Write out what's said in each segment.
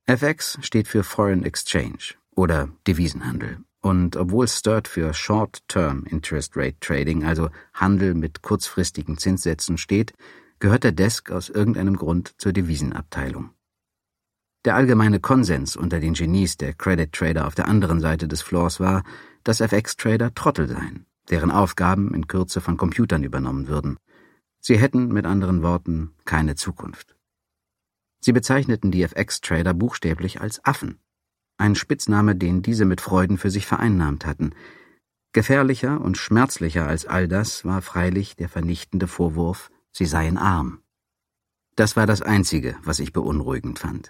FX steht für Foreign Exchange oder Devisenhandel. Und obwohl STIRT für Short-Term Interest Rate Trading, also Handel mit kurzfristigen Zinssätzen steht, gehört der Desk aus irgendeinem Grund zur Devisenabteilung. Der allgemeine Konsens unter den Genies der Credit Trader auf der anderen Seite des Floors war, dass FX-Trader Trottel seien, deren Aufgaben in Kürze von Computern übernommen würden. Sie hätten, mit anderen Worten, keine Zukunft. Sie bezeichneten die FX-Trader buchstäblich als Affen, ein Spitzname, den diese mit Freuden für sich vereinnahmt hatten. Gefährlicher und schmerzlicher als all das war freilich der vernichtende Vorwurf, sie seien arm. Das war das Einzige, was ich beunruhigend fand.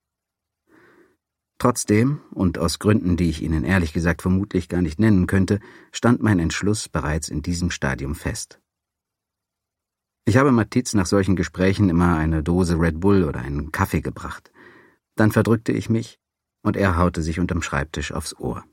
Trotzdem, und aus Gründen, die ich Ihnen ehrlich gesagt vermutlich gar nicht nennen könnte, stand mein Entschluss bereits in diesem Stadium fest. Ich habe Matiz nach solchen Gesprächen immer eine Dose Red Bull oder einen Kaffee gebracht. Dann verdrückte ich mich, und er haute sich unterm Schreibtisch aufs Ohr.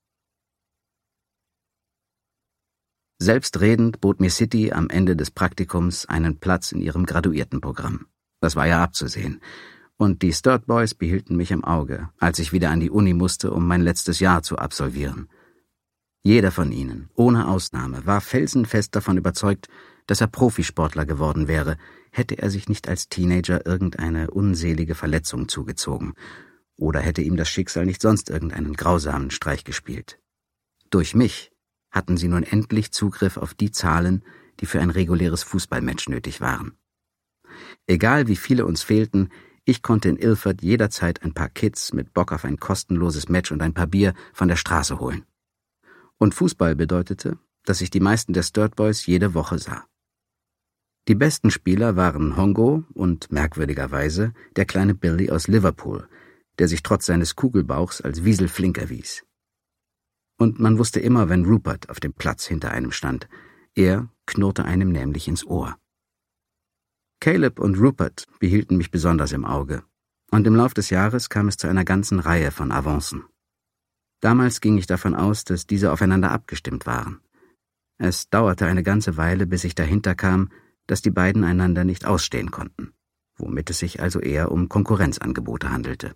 Selbstredend bot mir City am Ende des Praktikums einen Platz in ihrem Graduiertenprogramm. Das war ja abzusehen. Und die STIRT Boys behielten mich im Auge, als ich wieder an die Uni musste, um mein letztes Jahr zu absolvieren. Jeder von ihnen, ohne Ausnahme, war felsenfest davon überzeugt, dass er Profisportler geworden wäre, hätte er sich nicht als Teenager irgendeine unselige Verletzung zugezogen oder hätte ihm das Schicksal nicht sonst irgendeinen grausamen Streich gespielt. Durch mich hatten sie nun endlich Zugriff auf die Zahlen, die für ein reguläres Fußballmatch nötig waren. Egal wie viele uns fehlten, ich konnte in Ilford jederzeit ein paar Kids mit Bock auf ein kostenloses Match und ein paar Bier von der Straße holen. Und Fußball bedeutete, dass ich die meisten der STIRT Boys jede Woche sah. Die besten Spieler waren Hongo und, merkwürdigerweise, der kleine Billy aus Liverpool, der sich trotz seines Kugelbauchs als wieselflink erwies. Und man wusste immer, wenn Rupert auf dem Platz hinter einem stand. Er knurrte einem nämlich ins Ohr. Caleb und Rupert behielten mich besonders im Auge, und im Lauf des Jahres kam es zu einer ganzen Reihe von Avancen. Damals ging ich davon aus, dass diese aufeinander abgestimmt waren. Es dauerte eine ganze Weile, bis ich dahinter kam, dass die beiden einander nicht ausstehen konnten, womit es sich also eher um Konkurrenzangebote handelte.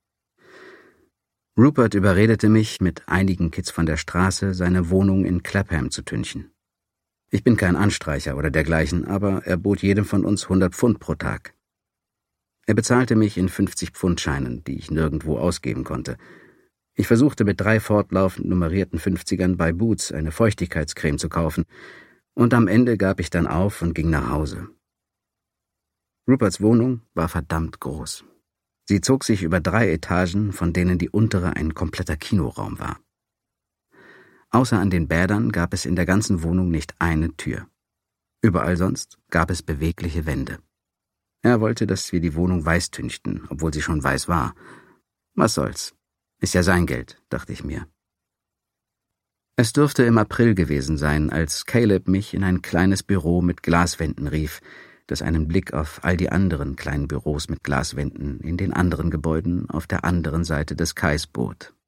Rupert überredete mich, mit einigen Kids von der Straße seine Wohnung in Clapham zu tünchen. Ich bin kein Anstreicher oder dergleichen, aber er bot jedem von uns 100 Pfund pro Tag. Er bezahlte mich in 50-Pfund-Scheinen, die ich nirgendwo ausgeben konnte. Ich versuchte mit 3 fortlaufend nummerierten 50ern bei Boots eine Feuchtigkeitscreme zu kaufen, und am Ende gab ich dann auf und ging nach Hause. Ruperts Wohnung war verdammt groß. Sie zog sich über 3 Etagen, von denen die untere ein kompletter Kinoraum war. Außer an den Bädern gab es in der ganzen Wohnung nicht eine Tür. Überall sonst gab es bewegliche Wände. Er wollte, dass wir die Wohnung weiß tünchten, obwohl sie schon weiß war. Was soll's? Ist ja sein Geld, dachte ich mir. Es dürfte im April gewesen sein, als Caleb mich in ein kleines Büro mit Glaswänden rief, das einen Blick auf all die anderen kleinen Büros mit Glaswänden in den anderen Gebäuden auf der anderen Seite des Kais bot.